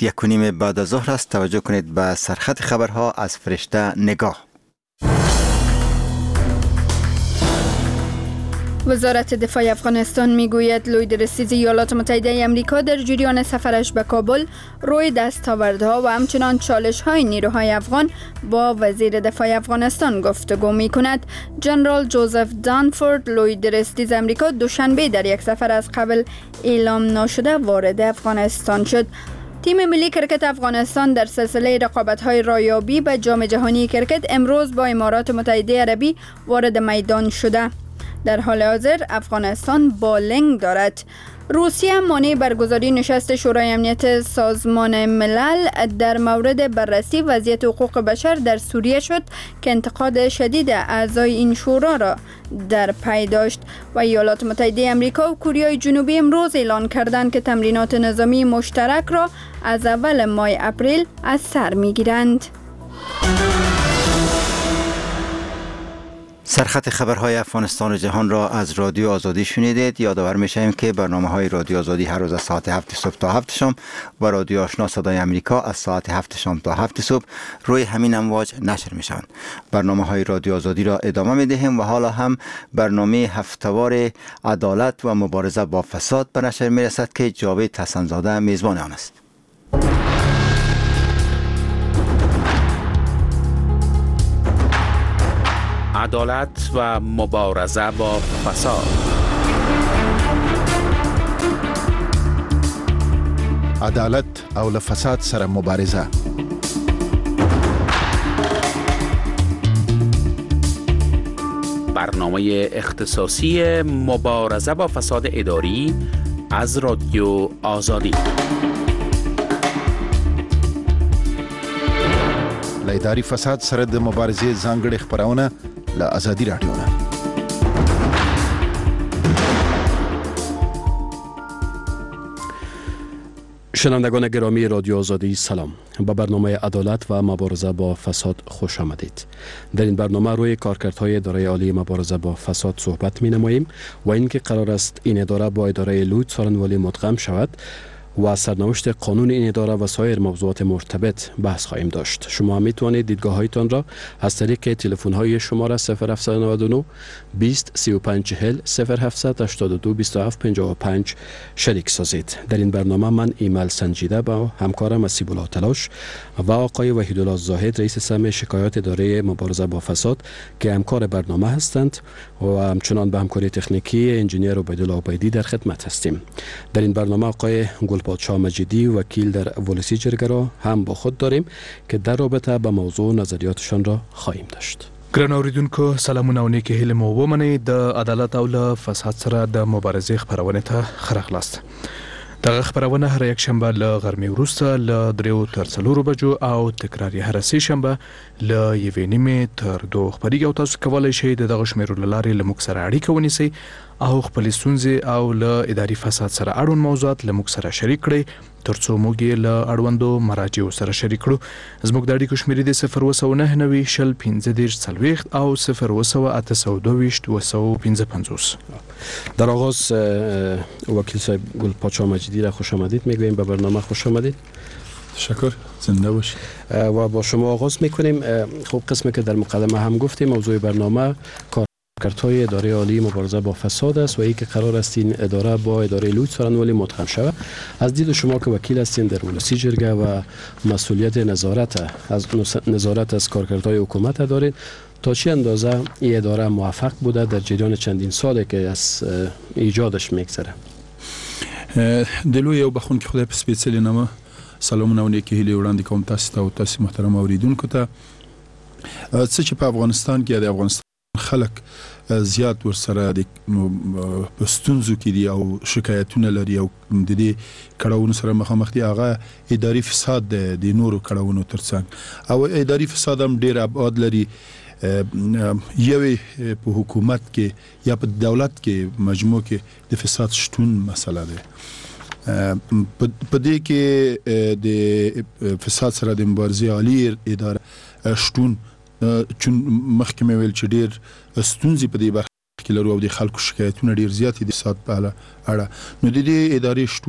1:30 بعد از ظهر است. توجه کنید به سرخط خبرها از فرشته نگاه. وزارت دفاع افغانستان میگوید لوید رئیس ایالات متحده آمریکا در جریان سفرش به کابل روی دستاوردها و همچنان چالش‌های نیروهای افغان با وزیر دفاع افغانستان گفتگو می‌کند. جنرال جوزف دانفورد لوید رئیس آمریکا دوشنبه در یک سفر از قبل اعلام نشده وارد افغانستان شد. تیم ملی کرکت افغانستان در سلسله رقابت‌های رایابی به جام جهانی کرکت امروز با امارات متحده عربی وارد میدان شده. در حال حاضر افغانستان بالنگ دارد. روسیه مانع برگزاری نشست شورای امنیت سازمان ملل در مورد بررسی وضعیت حقوق بشر در سوریه شد که انتقاد شدید اعضای این شورا را در پی داشت. و ایالات متحده آمریکا و کره جنوبی امروز اعلان کردند که تمرینات نظامی مشترک را از اول ماه اپریل از سر می‌گیرند. سرخط خبرهای افغانستان و جهان را از رادیو آزادی شنیدید. یادآور می‌شویم که برنامه‌های رادیو آزادی هر روز از ساعت 7 صبح تا 7 شام و رادیو آشنا صدای آمریکا از ساعت 7 شام تا 7 صبح روی همین امواج نشر می‌شوند. برنامه‌های رادیو آزادی را ادامه می‌دهیم و حالا هم برنامه هفته‌وار عدالت و مبارزه با فساد به نشر می‌رسد که جاوید حسن‌زاده میزبان آن است. عدالت و مبارزه با فساد. عدالت او له فساد سره مبارزه. برنامه اختصاصی مبارزه با فساد اداری از رادیو آزادی. له اداري فساد سره د مبارزې ځانګړي خبرونه له آزادي رادیو نه. شنوندگان گرامی رادیو آزادی سلام. با برنامه عدالت و مبارزه با فساد خوش آمدید. در این برنامه روی کارکردهای اداره عالی مبارزه با فساد صحبت می نماییم و اینکه قرار است این اداره با اداره لوید سارنوالی مدغم شود و سرنوشت قانون این اداره و سایر موضوعات مرتبط بحث خواهیم داشت. شما می توانید دیدگاه‌هایتان را از طریق تلفن‌های شماره 0799 20 35 40 0782 27 55 شریک سازید. در این برنامه من ایمل سنجیده با همکارم اسیب‌الله تلاش و آقای وحیدالله زاهد رئیس سهم شکایات اداره مبارزه با فساد که همکار برنامه هستند و همچنان به همکاری تکنیکی انجینیر عبیدالله عبیدی در خدمت هستیم. در این برنامه آقای گلپادشاه مجیدی وکیل در ولسی جرگه را هم با خود داریم که در رابطه با موضوع نظریاتشان را خواهیم داشت. ګران اوریدونکو سلامونه او نیکې هیلې مو ومنئ. د عدالت او له فساد سره د مبارزې خپرونې ته ښه راغلاست. دغه خپرونه هر یک شنبه له غرمې وروسته له 3 تر 4 بجو او تکرار یې هر سه شنبه له 1:30 تر 2 خبرېږي او تاسو کولی شئ دغه شمیرو له لارې له موږ سره اړیکه ونیسئ او خپلې ستونزې او له اداري فساد سره اړوند موضوعات له موږ سره شریک کړئ ترڅو موږ یې له اړوندو مراجعو سره شریک کړو. زموږ د اړیکو شمیرې د 02990 شل 15 40 او 02822 در آغاز وکیل صاحب گلپادشاه مجیدی را خوش آمدید میگوییم به برنامه. خوش آمدید. تشکر. زنده باشید. و با شما آغاز میکنیم. خب قسمی که در مقدمه هم گفتیم موضوع برنامه کارکردهای اداره عالی مبارزه با فساد است و ای که قرار است این اداره با اداره لوید سارنوالی مدغم شود. از دید شما که وکیل هستین در ولسی جرگه و مسئولیت نظارت از کارکردهای حکومت دارید، تا چه اندازه این اداره موفق بوده در جریان چندین ساله که از ایجادش میگذره؟ دلو یو بخون که خدای په سپیڅلي نامه سلامونه او نیکې هیلې وړاندې کوم تاسو ته او تاسو محترم اوریدونکو ته. څه چې په افغانستان کې د افغانستان خلک زیات ورسره د ستونزو کې دي او شکایتونه لري او د دې کړهونو سره مخامخ دي، هغه اداري فساد د نورو کړهونو ترڅنګ او اداري فساد هم ډېر ابعاد لري. یوې په حکومت کې یا په دولت کې مجموع کې د فساد شتون مسله ده. په دې کې د فساد سره د مبارزې عالی اداره شتون چون مخکې مې ویل چې ډېر ستونزې په دې برخه کې لرو او د خلکو شکایتونه ډېر زیات دي فساد په اړه. نو د دې ادارې شتون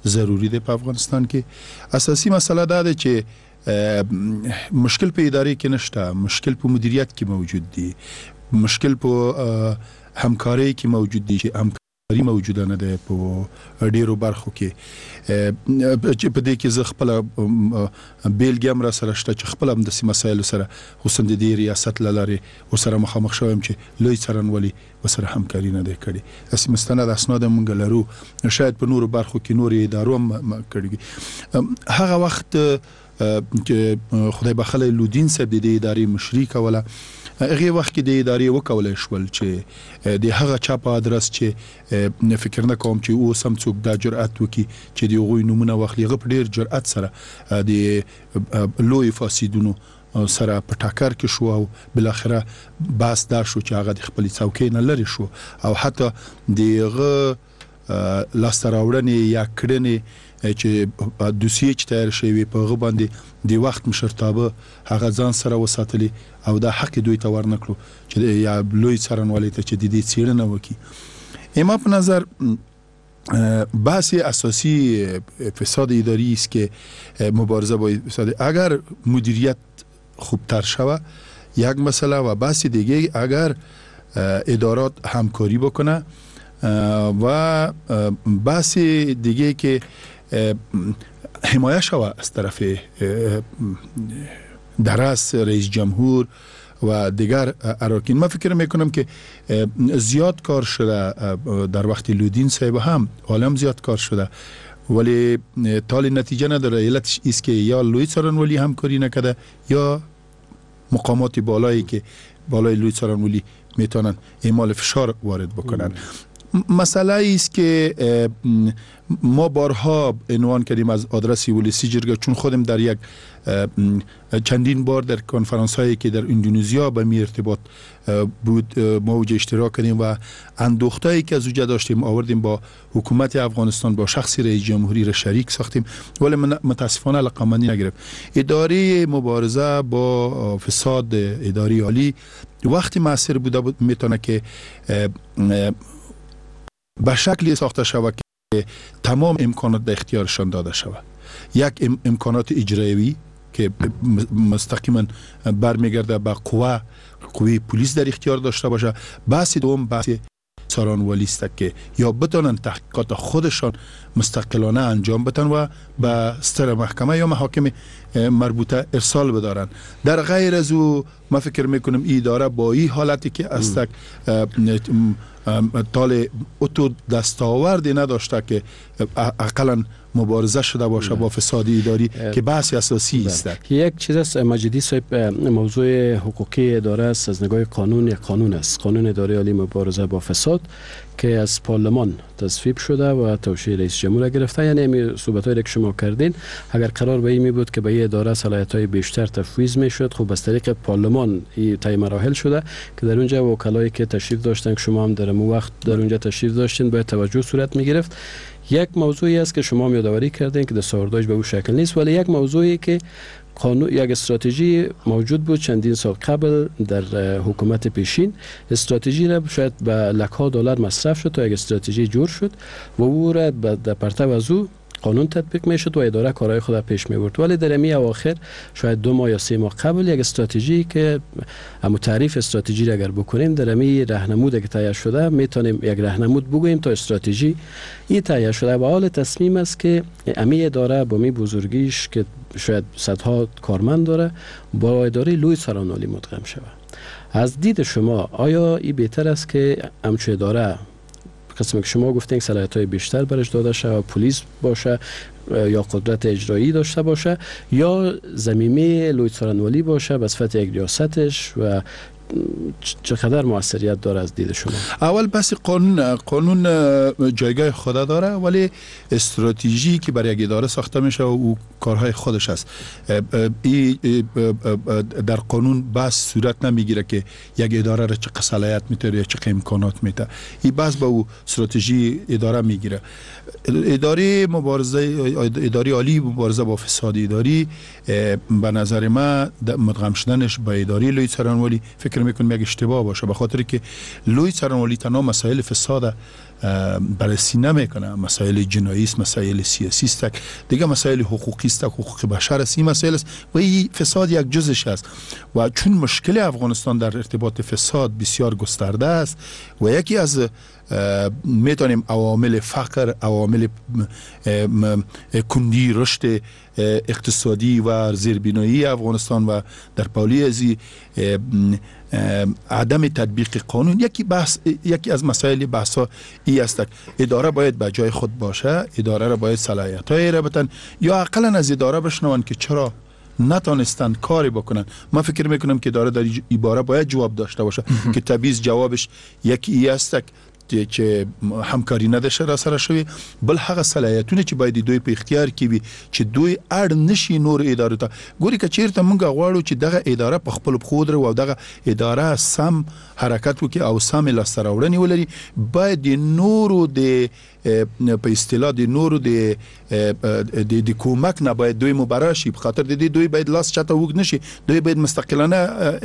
ضروری ده په افغانستان کې. اساسي مسله دا ده چې مشکل په ادارې کې نشته، مشکل په مدیریت کې موجود دی، مشکل په همکاري کې موجود دی چې همکاري موجوده نه ده په ډیرو برخو کې. چې په دې کې زه خپل بیلګه را سره شته چې خپل هم د مسایلو سره خصوصا د دې ریاست لاره وسره مخامخ شوم چې لوی څارنوالي وسره همکاري نه ده کړې. اسی مستند اسناد مونږ لرو، شاید په نورو برخو کې نور ادارو هم کړی. هغه وخت چې خدای بخله لودین صاحب د ادارې مشري کوله، هغه وخت کې د ادارې وکولای شول چې د هغه چا په ادرس چې فکر نه کوم چې او سم څوک دا جرأت وکي چې د غوي نمونه واخلي، غو په ډیر جرأت سره د لوی فاسدونو سره په ټاکر کې شو او بل اخره باس دا شو چې هغه د خپل څوکۍ نه لري شو او حتی دغه لاستراوړنې یا کړنې چې دوسیه چې تیار شوی په غو باندې د وخت مشرتابه هغه ځان سره وساتلی او دا حق دوی ته ورنکړو چې یا لوی څارنوالي ته چې د دې څېړنه وکړي. اما په نظر بحث اساسی فساد اداری است که مبارزه با فساد اگر مدیریت خوبتر شود یک مسئله و بحث دیگه اگر ادارات همکاری بکنه و بحث دیگه که حمایه شود از طرف درس رئیس جمهور و دیگر اراکین. من فکر میکنم که زیاد کار شده در وقت لودین صاحب هم عالم زیاد کار شده ولی تالی نتیجه نداره. علتش است که یا لوی څارنوالي همکاری نکرده یا مقامات بالایی که بالای لوی څارنوالي میتونن اعمال فشار وارد بکنن. مسئله است که ما بارها عنوان کردیم از آدرس ولسی جرگه، چون خودم در یک چندین بار در کنفرانس هایی که در اندونزیا به می ارتباط بود موج اشتراک کردیم و اندوختایی که از اوجه داشتیم آوردیم با حکومت افغانستان، با شخص رئیس جمهوری را شریک ساختیم ولی متاسفانه لقمانی نگرفت. اداره مبارزه با فساد اداری عالی وقتی مؤثر بوده میتونه که به شکلی ساخته شود که تمام امکانات به اختیارشان داده شود. یک امکانات اجرایی که مستقیما برمیگرده به قوه پلیس در اختیار داشته باشه. بحث دوم بحث څارنوالي است که یا بتونن تحقیقات خودشان مستقلانه انجام بدن و به ستر محکمه یا محاکم مربوطه ارسال بدارن. در غیر از او ما فکر میکنم اداره با این حالتی که استک تال اتو دستاوردی نداشته که اقلا مبارزه شده باشه با فساد اداری که بحث اساسی است. یک چیز است مجیدی صاحب، موضوع حقوقی اداره است از نگاه قانون. یک قانون است، قانون اداره عالی مبارزه با فساد که از پارلمان تصویب شده و توشیح رئیس جمهور گرفته. یعنی همین صحبتایی که شما کردین اگر قرار به این می بود که به این اداره صلاحیت‌های بیشتر تفویض میشد، خب از طریق پارلمان این طی مراحل شده که در اونجا وکلایی که تشریف داشتن که شما هم در اون وقت در اونجا تشریف داشتین باید توجه صورت می گرفت. یک موضوعی است که شما یادآوری کردین که دستاوردش به اون شکل نیست، ولی یک موضوعی که قانون یک استراتژی موجود بود چندین سال قبل در حکومت پیشین. استراتژی را شاید به لک‌ها دلار مصرف شد تا یک استراتژی جور شد و او را در پرتو از او قانون تطبیق میشد و اداره کارهای خود پیش می برد. ولی در امی اواخر شاید 2 ماه یا 3 ماه قبل یک استراتژی که اما تعریف استراتژی را اگر بکنیم در امی راهنمود که تهیه شده میتونیم یک راهنمود بگوییم تا استراتژی این تهیه شده و حال تصمیم است که امی اداره با می بزرگیش که شاید صدها کارمند داره با اداره لوی څارنوالي مدغم شود. از دید شما آیا این بهتر است که همچون اداره قسمی که شما گفتین صلاحیت‌های بیشتر برش داده شود، پلیس باشه یا قدرت اجرایی داشته باشه یا ضمیمه لوی څارنوالي باشه به صفت یک ریاستش و چقدر موثریت داره از دید شما؟ اول بس قانون جایگاه خود داره ولی استراتژی که برای یک اداره ساخته میشه و کارهای خودش است. در قانون بس صورت نمیگیره که یک اداره را چه صلاحیت میتونه یا چه امکانات میده. این بس با او استراتژی اداره میگیره. اداره عالی مبارزه با فساد اداری به نظر من مدغم شدنش با اداره لوی څارنوالي فکر فکر میکنم یک اشتباه باشه، به خاطر که لوی څارنوالي تنها مسائل فساد بررسی نمیکنه، مسائل جنایی است، مسائل سیاسی است، دیگه مسائل حقوقی است، حقوق بشر است، این مسائل است و این فساد یک جزش است و چون مشکل افغانستان در ارتباط فساد بسیار گسترده است و یکی از میتونیم عوامل فقر، عوامل کندی رشد اقتصادی و زیربنایی افغانستان و در پالی ازی عدم تطبیق قانون یکی از مسائل بحثا ای است. اداره باید به جای خود باشه، اداره را باید صلاحیت‌های را بدن یا اقلا از اداره بشنون که چرا نتانستن کاری بکنن. من فکر میکنم که اداره در این باره باید جواب داشته باشه که تبعیض جوابش یکی ای است چې همکاری ندشه را سره شوی، بل هغه صلاحیتونه چې باید دوی په اختیار کې وي چې دوی اړ نشي نور ادارو ته. ګوري که چیرته موږ غواړو چې دغه اداره په خپل خود او دغه اداره سم حرکت وکړي او سم لاسته راوړنې ولري، باید د نورو د په اصطلاح د نورو د کومک نه باید دوی مبرا شي، په خاطر د دې دوی باید لاس چاته وګ نشي، دوی باید مستقلانه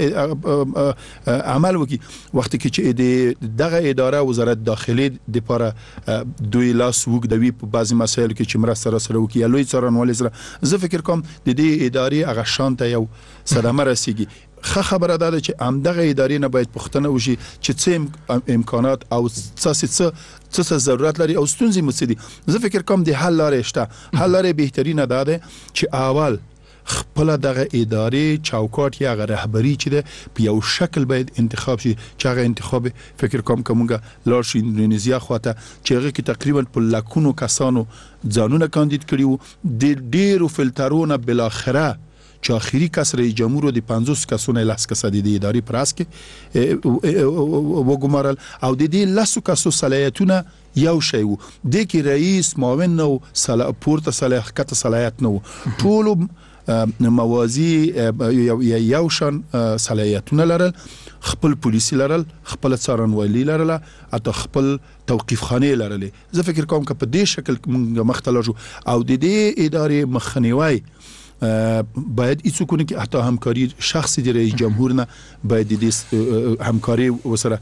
عمل وکړي. وخت کې چې دغه اداره وزارت داخلي د لپاره دوی لاس وګدوي په بعضی مسایلو کې چې مرسته سره وکړي یا لوی څارنوالي سره، زه فکر کوم د دې ادارې هغه شانته یو صدمه رسیږي. خبره ده چې همدغه ادارې نه باید پوښتنه وشي چې څه امکانات او څه ضرورت لري او ستونزې مو دي. زه فکر کوم د حل لارې شته. حل لارې بهترینه ده چې اول خپل دغه ادارې چوکاټ یا رهبری چې ده په یو شکل باید انتخاب شي، چې هغه انتخاب فکر کوم کومه لارش اندونیزیا خواته چې هغه کې تقریبا په لکونو کسانو ځانونه کاندید کړي وو، د ډیرو فلټرونه بل اخره چې اخیری کس رئیس جمهور د 50 کسونه لاس کسه د ادارې پراس کې وګمارل او د دې لاسو کسو صلاحیتونه یو شی وو، د کې رئیس معاون نو پورته صلاحیت نو ټول موازی یو شان صلاحیتونه لرل، خپل پولیسي لرل، خپل څارنوالي لرل، اته خپل توقیف خانه لرل. زه فکر کوم که په دې شکل مختلف او د دې ادارې مخنیوي باید ایڅو کنه که حتی همکاری شخصی دی رئیس جمهور نه باید دې همکاری وسره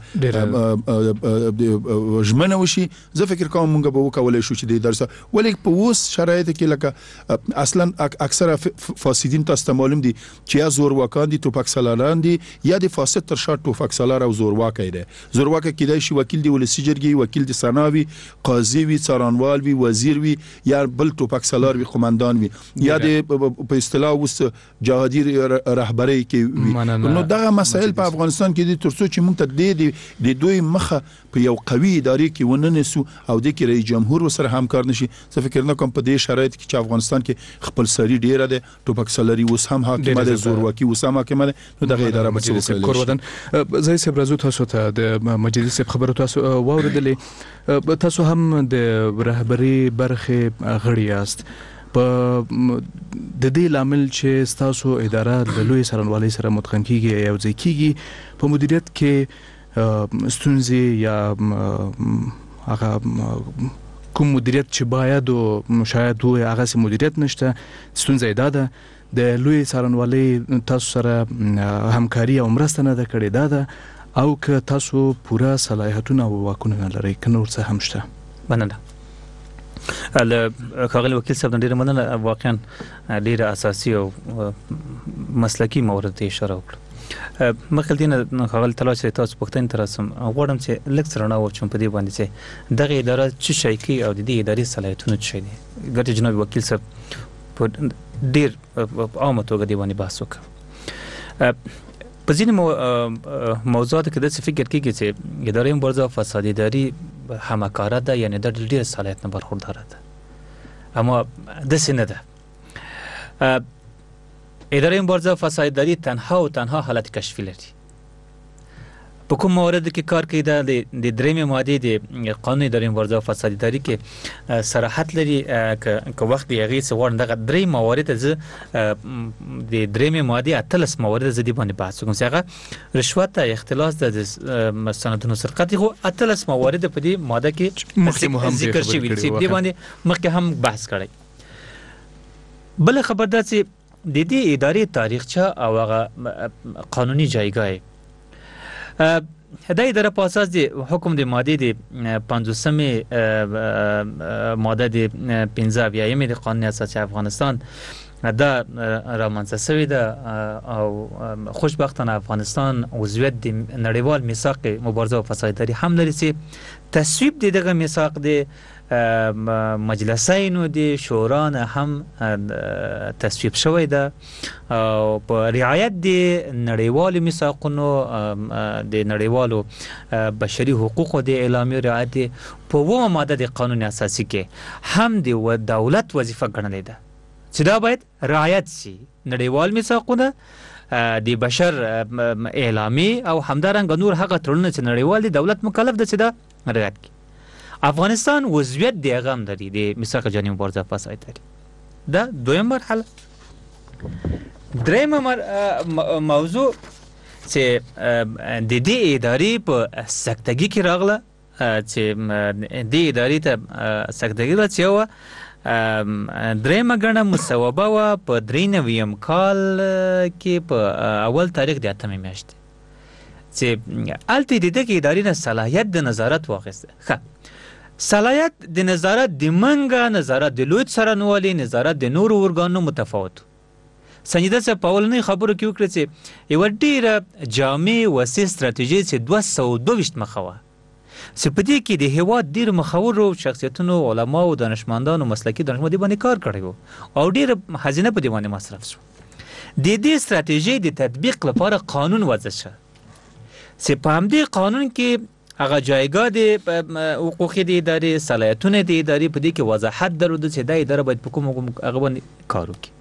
ژمنه وشي. زه فکر کوم موږ به وکولای شو چې د درس ولیک په اوس شرایط کې لکه اصلا اکثره فاسدین تاسو معلوم دي چې یا زورواکان دي، توپک سالاران دي، یا د فاسد تر شا توپک سالار او زورواکای دي. زورواک کېدای شي وکیل دی ولسی جرګي، وکیل دی سناوي، قاضي وي، څارنوال وي، وزیر وي، یا بل توپک سالار وي، قومندان وي، یا د په اصطلاح اوس جهادي رهبري کې. نو دغه مسائل په افغانستان کې دي ترڅو چې موږ ته د دوی مخه په یو قوي ادارې کې وننسو او د کې رئیس جمهور سره همکار نشي. زه فکر نه کوم په دې شرایط کې چې افغانستان کې خپل سری ډیره ده، توپک سالاري اوس هم حاکمه ده، زورواکي اوس هم حاکمه ده، نو دغه اداره به څه کوي. زه سه برازو تاسو ته د مجلس خبرو تاسو واوریدلې، تاسو هم د رهبري برخه غړي یاست. په د دې لامل چې تاسو اداره د لوی څارنوالۍ سره متقن کیږي او ځکه کیږي په مدیریت کې ستونزې یا هغه کوم مدیریت چې باید او شاید وي هغه سي مدیریت نشته، ستونزې ده د لوی څارنوالۍ تاسو سره همکاري او مرسته نه ده کړې ده او که تاسو پوره صلاحیتونه او واکونه لرئ که نور څه هم شته. مننه. ښاغلي وکیل صاحب ډیره مننه، واقعا ډیره اساسي او مسلکی مورد ته اشاره وکړه. مخکې دینه ښاغلي تلاش تاسو پوښتنه ترسم غواړم چې لږ څه رڼا واچوم په دې باندې چې دغه اداره څه شي کوي او د دې ادارې صلاحیتونه څه شي دي. ګټه جناب وکیل صاحب په ډیر عامه توګه دی باندې بحث وکړ. په ځینې موضوعاتو کې داسې فکر کېږي چې ادارې مبارزه او فساد اداري همکاره ده، یعنې د ډېر صلاحیت نه برخورداره ده، اما داسې نه ده. ادارې مبارزه او فساد اداري تنها حالت کشفي لري. په کوم موارد کې کار کوي د درېمې مادې د قانون ادارې مبارزه او فساد اداري کې صراحت لري. که وخت د هغې څه غواړم دغه درې موارد زه د درېمې مادې 18 موارد زه دې باندې بحث وکړم چې هغه رشوت ته، اختلاس د سندونو سرقت، خو 18 موارد په دې ماده کې ذکر شوي چې دې باندې مخکې هم بحث کړی. بل خبر ده چې د دې ادارې تاریخچه او هغه قانوني جایګاه دا اداره په اساس د حکم د ماده د 50مې ماده د 15 د قانون اساسي افغانستان دا رامنځته شوې ده او خوشبختانه افغانستان عضویت د نړیوال میثاق مبارزه او فسادداري هم لري چې تصویب دغه میثاق د مجلسینو د شورا نه هم تصویب شوی ده او په رعایت د نړیوالو میثاقونو د نړیوالو بشري حقوقو د اعلامیې رعایت په 9 ماده د قانون اساسي کې هم د دولت وظیفه ګڼلې ده چې دا باید رعایت شي. نړیوال میثاقونه د بشر اعلامیې او همدارنګه نور هغه تړونونه چې نړیوال دي دولت مکلف ده چې دا رعایت کړي. افغانستان عضویت د هغه هم لري د میثاق جهاني مبارزه فسادداري. دا دویم مرحله. درېیمه موضوع چې د دې ادارې په سکتګي کې راغله چې د ادارې ته سکتګي راځي درېیمه ګڼه مصوبه وه په 93 کال کې په اول تاریخ د 8مې میاشتې چې هلته د دغې ادارې نه صلاحیت د نظارت واخیسته. ښه صلاحیت د نظارت د منګه نظارت د لوی څارنوالي نظارت د نورو ارګانونو متفاوت. سنجیده صاحب په اولنۍ خبرو کې وکړه چې یوه ډېره جامع وسیع ستراتیژي چې 222 مخه وه چې په دې کې د هېواد ډېرو مخورو شخصیتونو علماو دانشمندانو مسلکي دانشمندانو دې باندې کار کړی و او ډېره خزینه په دې باندې مصرف شو. د دې ستراتیژۍ د تطبیق لپاره قانون وضع شو چې په همدې قانون کې هغه جایګاه د حقوقي د ادارې صلاحیتونه د ادارې په دې کې وضاحت درلوده چې دا اداره باید په کوم هغه باندې کار وکړي.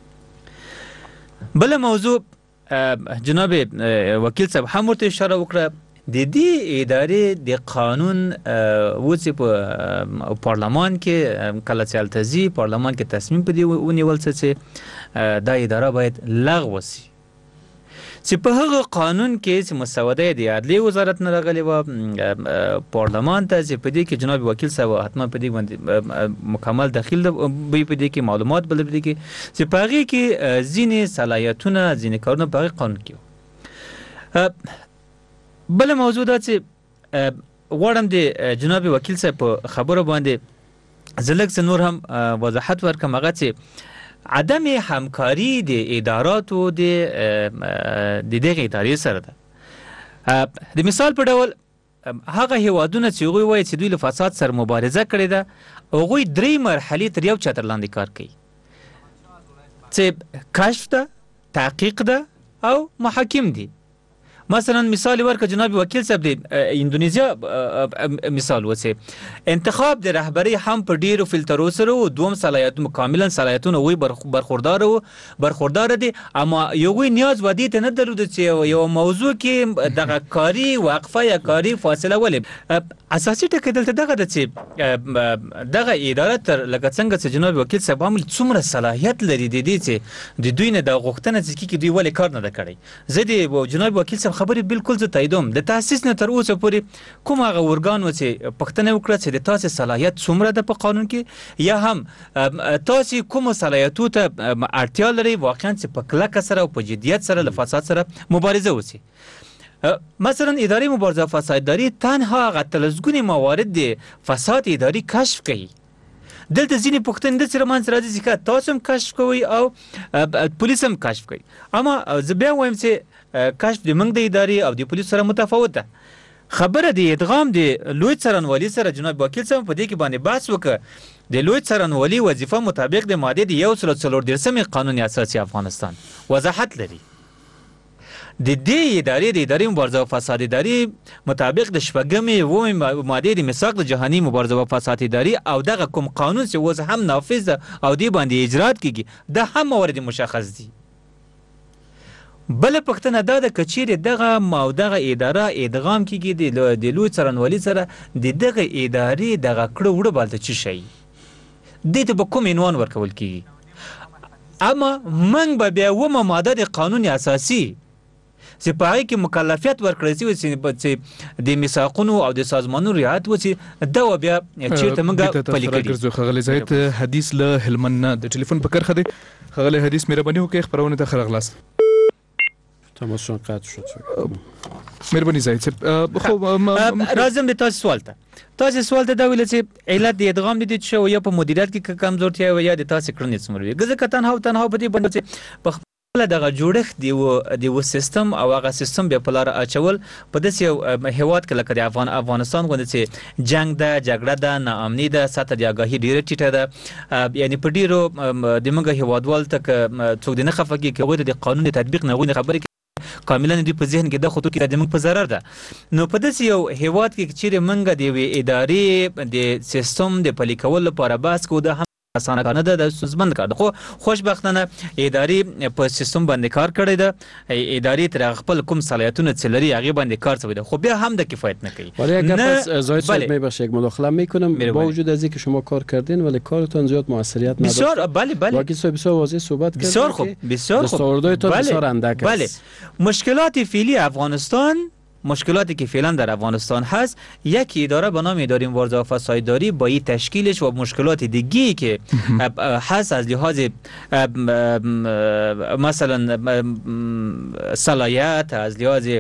بله موضوع جناب وکیل صاحب هم ورته اشاره وکړه د دې ادارې د قانون وڅې په پارلمان کې کله چې هلته ځي پارلمان کې تصمیم په دې ونیول چې دا اداره باید لغوه شي چې په هغه قانون کې چې مسوده د عدلیې وزارت نه راغلی وه پارلمان ته چې په دې کې جناب وکیل صاحب حتما په دې باندې مکمل دخیل به په دې کې معلومات به په دې کې چې په هغې کې ځینې صلاحیتونه ځینې کارونه په هغې قانون کې بله موضوع دا چې غواړم د جناب وکیل صاحب په خبرو باندې زه لږ څه نور هم وضاحت ورکړم هغه چې عدم همکاري د اداراتو د دغې ادارې سره ده. د مثال په ډول هغه هیوادونه چې هغوی وایي چې دوی له فساد سره مبارزه کړې ده هغوی 3 مرحلې تر یو چتر لاندې کار کوي چې کشف ده تحقیق ده او محاکم دي. مثلا مثال ورکه جناب وکیل صاحب د اندونیزیا مثال وڅه انتخاب د رهبری هم په ډیرو فلټرو سره او دوم صلاحیت کاملا صلاحیتونه وي برخوردار دي اما یوې نیاز ودی ته نه درلود چې یو موضوع کې دغه کاری وقفه یا کاری فاصله ولې اساسي ټکی دلته دغه د چې دغه اداره تر لکه څنګه چې جناب وکیل صاحب عامل څومره صلاحیت لري د دې چې د دوی نه د غوښتنه چې کې دوی ولې کار نه کړی. زه د جناب وکیل صاحب خبرې بالکل زه تاییدوم د تاسیس نه تر اوسه پورې کوم هغه ارګان و چې پوښتنه وکړه چې د تاسې صلاحیت څومره ده په قانون کې یا هم تاسې کوم صلاحیتو ته اړتیا لرئ واقعا چې په کلکه سره او په جدیت سره له فساد سره مبارزه وشي. مثلا ادارې مبارزه فسادداري تنها هغه تلزګونې موارد د فساد اداري کشف کوي. دلته ځینې پوښتنې داسې رامنځته راځي چې تاسو هم کشف کوئ او پولیس هم کشف کوي اما زه بیا وایم چې کشف د موږ د ادارې او د پولیس سره متفاوت ده. خبره د ادغام د لوی څارنوالي سره جناب وکیل صاحب په دې کې باندې بحث وکړه. د لوی څارنوالي وظیفه مطابق د ماده د 134 قانون اساسي افغانستان وضاحت لري. د دې ادارې مبارزه او فسادداري مطابق د 8 ماده د میثاق د جهاني مبارزه او فسادداري او دغه کوم قانون چې اوس هم نافذ ده او دی باندې اجرات کیږي د هم موارد مشخص دي. بل پښتنه دا د کچیر دغه اداره ادغام کیږي د لوی څارنوالي سره د دغه ادارې دغه کړه وړه بالته چی شي دې ته به کوم عنوان ورکول کیږي. اما منګ به بیا ومه ماده د قانون اساسي چې په هغې کې مکلفیت ورکړی شوی چې د میثاقونو او د سازمانونو رعایت وشي دا بیا چېرته موږ پلي کړي. ښاغلی زاهد حدیث له هلمند نه د ټلیفون په کرښه دی. ښاغلی حدیث مهرباني وکړئ خپرونې ته ښه راغلاست. تماسشون قطع شد. مهرباني زاهد صاحب خب راځم د تاسو سوال ته دا ویل چې علت د ادغام دي چې یا په مدیریت کې کمزورتیا او یا د تاسو کړنې څومره وي ګزه کتن هاو په دې باندې چې په دغه جوړښت دی و سیستم او هغه سیستم به په لار اچول په داسې یو هیواد کې لکه د افغانستان غوندې چې جنگ ده جګړه ده ناامني ده سطح د آګاهي ډیره ټیټه ده یعنی په ډیرو د موږ هیوادوال تک څوک د نه خفګي کې غوډه د قانون تطبیق نه غوښنه خبرې کاملا دی په ذهن کې د خطو کې د موږ په ضرر ده نو په داسې یو هیواد کې چې موږ د ادارې د سیستم د پلي کول لپاره بحث کوو د اسانه کار نه ده د سوزمند کار خو خوشبختانه ادارې په سیستم باندې کار کړی ده ادارې تر خپل کوم صلاحیتونه چلري هغه باندې کار شوی ده خو بیا هم د کفایت نه کوي ولی اگر پس زاید صاحب میبخشه یک مداخله میکنم با وجود از اینکه شما کار کردین ولی کارتون زیاد موثریت نداشت بسیار بله واقعی صاحب بسیار واضح صحبت کردین بسیار خوب دستاوردهایتون بسیار اندک است بله مشکلات فعلی افغانستان مشکلاتی که فعلا در افغانستان هست یک اداره به نام اداره مبارزه با فسادداری با این تشکیلش و مشکلات دیگه‌ای که هست از لحاظ مثلا صلاحیت از لحاظ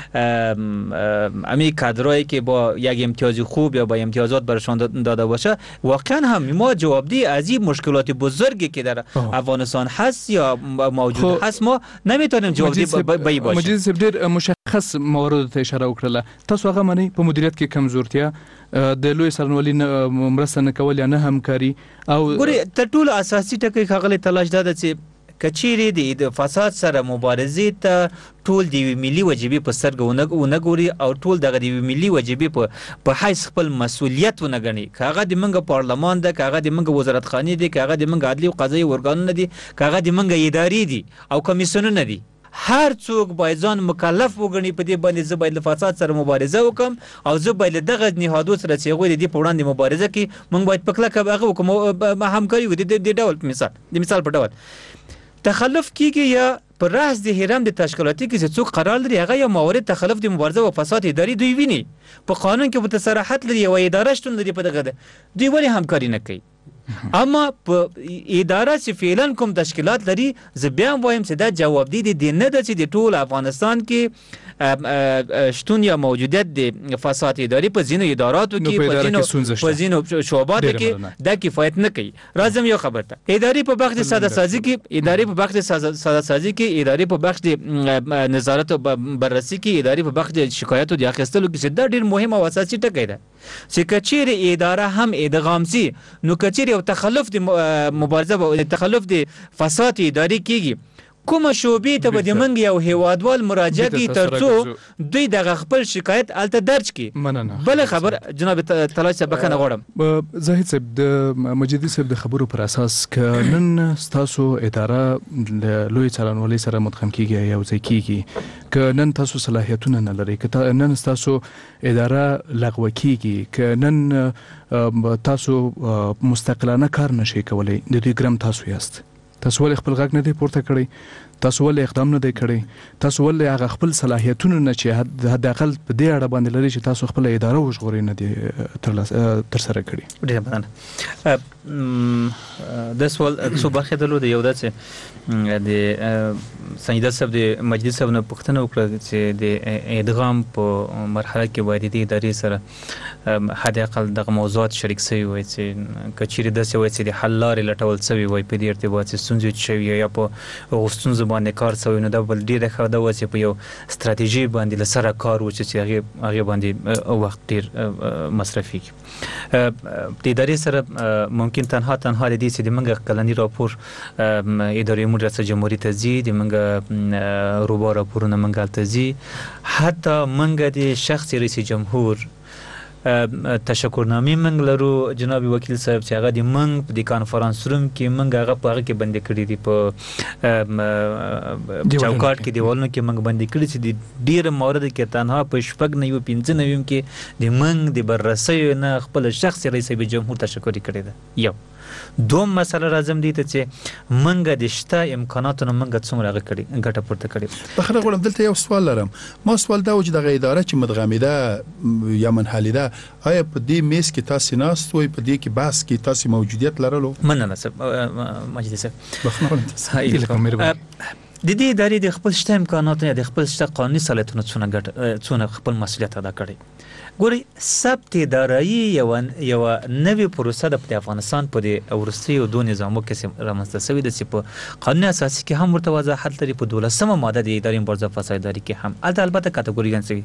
امی کادرایی که با یک امتیاز خوب یا با امتیازات برشان داده باشه واقعا هم ما جوابدهی از این مشکلات بزرگی که در افغانستان هست یا موجود هست ما نمیتونیم جوابدهی باشیم مجید مشخص موارد ته اشاره وکړه تاسو هغه منی په مدیریت کې کمزورتیا د لوی سرنوالي مرسته نه کول یا نه همکاري او ګوري تر ټولو اساسي ټکی خغلی تلاش ده چې کچيري د فساد سره مبارزه ته ټول د ملي وجيبي په سترګونه ګوري او ټول دغه د ملي وجيبي په حیث خپل مسولیت ونګني کاغه د منګه پارلمان ده کاغه د منګه وزارت خانه دي کاغه د منګه عدلي او قضایي ورګانونه دي کاغه د منګه اداري دي او کمیسیونونه دي هر څوک باید ځان مکلف وګڼي په دې باندې زه باید له فساد سره مبارزه وکم او زه باید دغه نهادو سره چې غوړي دي په وړاندې مبارزه کې مونږ باید په کلکه هغه وکم همکاري وکړي د ډول په مثال په ډول تخلف کیږي یا پر راس د هرم د تشکیلاتی کې څوک قرار لري هغه یا موارد تخلف د مبارزه او فساد اداري دوی ویني په قانون کې په صراحت لري او اداره شتون لري په دغه دوی ولی همکاري نه کوي اما په اداره چې فعلا کوم تشکیلات لري زه بیا وایم چې دا جوابدهي دي نه د چې د ټول افغانستان کې شتون یا موجودیت د فساد اداري په ځینو اداراتو کې په ځینو شعباتو کې دا کفایت نه کوي راځم یو خبر ته اداري په بخش د ساده سازي کې اداري په بخش د ساده سازي کې اداري په بخش د نظارت او بررسي کې اداري په بخش د شکایتو د اخیستلو کې دا ډیر مهم او اساسي ټکی ده چې کچېره اداره هم ادغام سي نو کچېره او تخلف د مبارزه او تخلف د فساد اداري کیږي کومه شوبې ته به د منګ یو هیوادوال مراجعه کوي ترڅو دوی دغه خپل شکایت الته درج کړي بل خبر جناب تلاش بکنه غواړم زاهد صاحب د مجیدي صاحب د خبرو پر اساس ک نن تاسو اداره لوی چلنولۍ سره متخم کیږي یا ځای کیږي ک نن تاسو صلاحیتونه نه لري ک نن تاسو اداره لغوه کیږي ک نن تاسو مستقلانه کار نشي کولای د دې ګرام تاسو یاست تاسو ولې خپل غږ نه دی پورته کړی تاسو ولې اقدام نه دی کړی تاسو ولې هغه خپل صلاحیتونه نه چې حد اقل په دې اړه باندې لري چې تاسو خپل اداره وژغورئ نه دی تر سره کړی ډیر مننه د سوال څو برخې درلود یو دا چې د سنجیده صاحب د مجلس صاحب نه پوښتنه وکړه چې د ادغام په مرحله کې باید د ادارې سره حد اقل دغه موضوعات شریک شوي وي چې کچېرې داسې وي چې د حل لارې لټول شوي وي په دې ارتباط چې ستونزې شوي یا په ستونزو باندې کار شوی نو دا بل ډیره ښه ده چې په یو ستراتیژي باندې لسره کار وشي چې هغه باندې وخت ډیر مصرفي د ادارې سره ممکن تنها د دې چې د منګه کلنی راپور ادارې مدیریت جمهوریت ته ځي د منګه روبا راپورونه منګه ته ځي حتی منګه د شخص رئیس جمهور تشکرنامه منګ لرو جناب وکیل صاحب چې هغه د منګ د کانفرنس روم کې منګ هغه په هغه کې بند کړی دی په چوکاټ کې دیوالونو کې منګ بند کړی چې د ډیر موارد کې تنها په شپږ نه یو 15 نویم کې د منګ د بررسي نه خپل شخص رئیس جمهور تشکر کړی دی یو دوم مسله راځم دي ته چې منګه د شته امکاناتونو منګه څومره غکړي ګټه پورته کړي بخره غواړم دلته یو سوال لرم ما سوال دا و چې دغه اداره چې مدغمیده یا منحلیده آیا په دې میز کې تاسو ناست وي په دې کې بحث کې تاسو موجودیت لرلو مننه صاحب مجلس بخره د دې ادارې د خپل شته امکاناتو یا د خپل شته قانوني صلاحیتونو څونه خپل مسؤلیت ادا کړی. ګوري ثبت ادارایي یو نوې پروسه د افغانستان په د ورستیو دوه نظامو کې رامنځته شوې ده چې په قانون اساسي کې هم ورته وضاحت لري، په 12مه ماده د ادارې مبارزه فساد اداري کې هم البته کټګوریګان شوی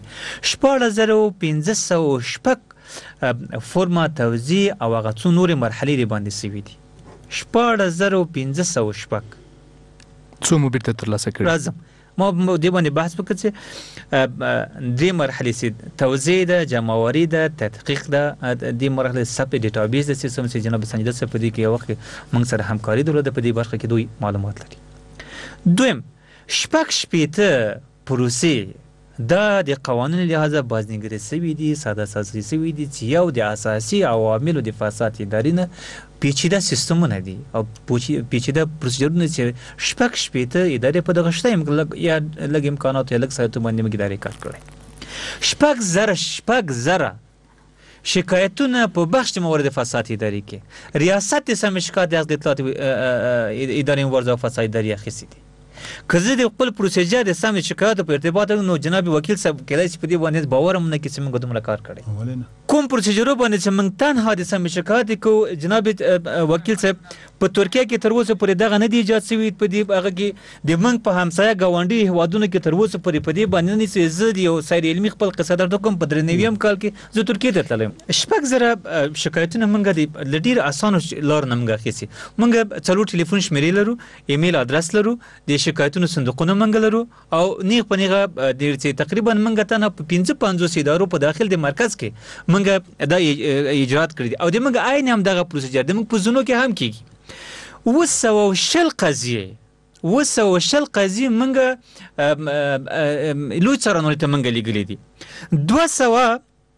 14506 فرما توزیع او هغه څو نورې مرحلې باندې شوي دي. 14506 څو مو بیرته ترلاسه کړي. راځم ما دې باندې بحث وکړ چې درې مرحلې سي توزیع ده، جمعواري ده، تحقیق ده، د مرحله ثبت ډیټابیس د سیستم چې جناب سنجیده صاحب په دې کې یو وخت موږ سره همکاري درلوده په دې برخه کې دوی معلومات لري. دویم 6 پروسې دا د قوانینو لحاظه بازنګري شوي دي، ساده سازي شوي دي چې یو د اساسي عواملو د فساد ادارې نه پیچیده سیستمونه دي او پیچیده پروسیجرونه چې 6 ادارې په دغه شته یا لږ امکانات یا لږ سایتو باندې موږ ادارې کار کړی. 6,000 شکایتونه په بخش موارد فساد ادارې کې ریاست سم شکایت د اطلاعات ادارې مبارزه فساد ادارې اخیستي دي. که زه د خپل پروسیجر د سم شکایت په ارتباط نو جناب وکیل صاحب کله چې په دې باندې باور هم نه کې چې موږ دومره کار کړی کوم پروسیجر باندې چې موږ تنها د سم شکایت کو جناب وکیل صاحب په ترکیه کې تر اوسه پورې دغه نه دی ایجاد شوی په دې هغه کې د موږ په همسایه ګاونډي هوادونو کې تر اوسه پورې په دې باندې نه چې زه یو سایر علمي خپل قصدر د کوم په 93 کال کې زه ترکیه ته تلم. 6,000 شکایتونه موږ د لډیر اسانه لار نه موږ اخیسي. موږ څلور ټلیفون شمیرې لرو، ایمیل ادرس لرو، د شکایتونو صندوقونه موږ لرو او نیغ په نیغه د تقریبا موږ ته نه 55 ادارو په داخل د مرکز کې موږ دا اجرات کړی او د موږ عین هم دغه پروسیجر د موږ په زونو کې هم کیږي. 200 قضیه موږ لوی څارنوالۍ ته موږ لېږلي دي. 200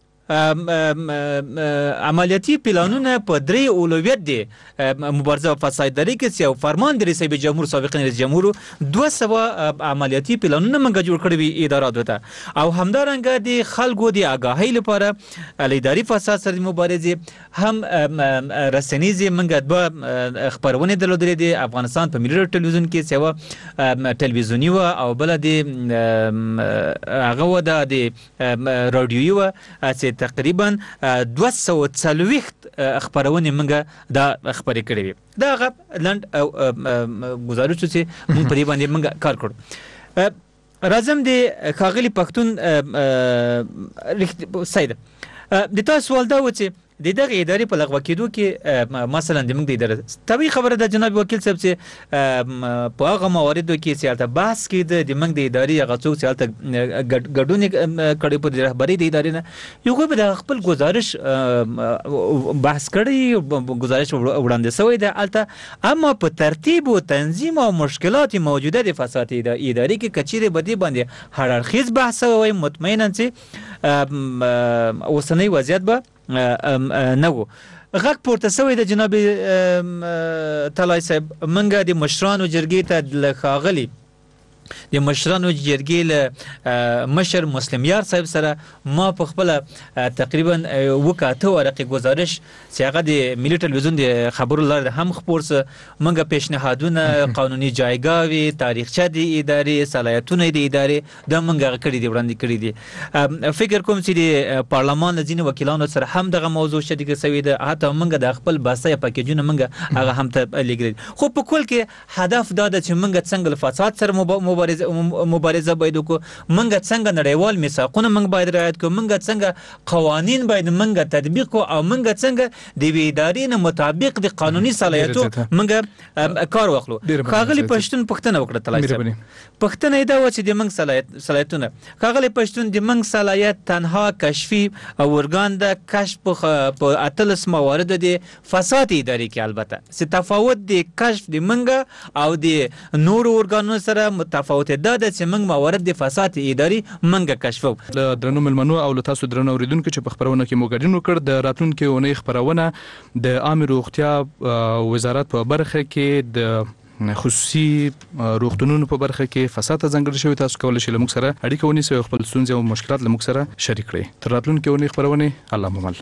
عملیاتي پلانونه په 3 اولویت دي مبارزه فساد اداري کې یو فرمان د رئیس جمهور سابق رئیس جمهور 200 عملیاتي پلانونه موږ جوړ کړی وي ادارات ته او همدارنګه د خلکو د آگاهی لپاره اداري فساد سره مبارزه هم رسنیزي موږ د خبرونه درلودلې دي. افغانستان په ملي ټلویزیون کې سیوا ټلویزیونی و او بل د هغه و د رادیوي و تقریبا 240 خبرونه موږ دا خبرې کړې وي. دا لند گزارش چې موږ په دې باندې موږ کار کړو. راځم د ښاغلي پښتون سید د تاسو سوال دا و چې د دغه ادارې په لغوه کېدو کې مثلا د موږ د ادارې طبیعي خبره ده جناب وکیل صاحب چې په هغه مواردو کې چې هلته بحث کېده د موږ د ادارې هغه څوک چې هلته ګډون کړی په رهبرۍ د ادارې نه یو به د خپل گزارش بحث کړی گزارش وړاندې شوی ده هلته، اما په ترتیب او تنظیم او مشکلات موجوده د فساد ادارې کې کچیرې بدی باندې هر اړخیز بحث وای مطمئنا چې اوسنۍ وضعیت به نه و. غږ پورته شوی د جناب طلای صاحب منګه د مشرانو جرګې ته ښاغلي د مشرانو جرګې له مشر مسلم یار صاحب سره ما په خپل تقریبا وکاته ورقه گزارش چې هغه د ملي ټلویزیون د خبرو لاره هم خبرسه منګه پیشنهادونه قانوني جایګاوي تاریخچه د ادارې صلاحیتونه د ادارې د منګه کړی دی وړاندې کړی دی. فکر کوم چې د پارلمان ځینې وکیلانو سره هم دغه موضوع شدید شوی ده، حتی منګه د خپل باسه پاکیجونه منګه هغه هم ته لګل. خو په کل کې هدف دا ده چې منګه څنګه فساد سره مبارزه باید وکړو، منګه څنګه نړیوال میثاقونه منګه باید رعایت کړو، منګه څنګه قوانین باید منګه تطبیق کړو او منګه څنګه د ادارې نه مطابق د قانوني صلاحیتو منګه کار واخلو. ښاغلي پښتون پښتنه وکړه طلای صاحب پښتنه دا و چې د منګ صلاحیتونه ښاغلي پښتون د منګ صلاحیت تنها کشفي او ورګان د کشف په اتلس موارد د فساد ادارې کې البته څه تفاوت د کشف د منګه او د نور ورګانونو سره تفاوت ده چې موږ موارد د فساد اداري منګه کشفو. درنو ملمنو او تاسو درنو اوریدونکو چې په خبرونه کې مو ګډون وکړ د راتلونکي اونۍ خبرونه د عامه روغتیا وزارت په برخه کې د خصوصي روغتونونو په برخه کې فساد ځنګړل شوی. تاسو کولای شئ موږ سره اړیکه ونیسئ او خپل ستونزې او مشکلات موږ سره شریک کړئ. تر راتلونکي اونۍ خبرونه الله ممل.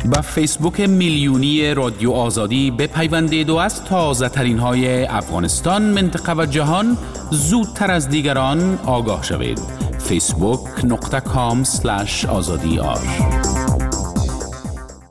به فیسبوک میلیونی رادیو آزادی بپیوندید و از تازه ترین های افغانستان، منطقه و جهان زودتر از دیگران آگاه شوید. facebook.com/azadi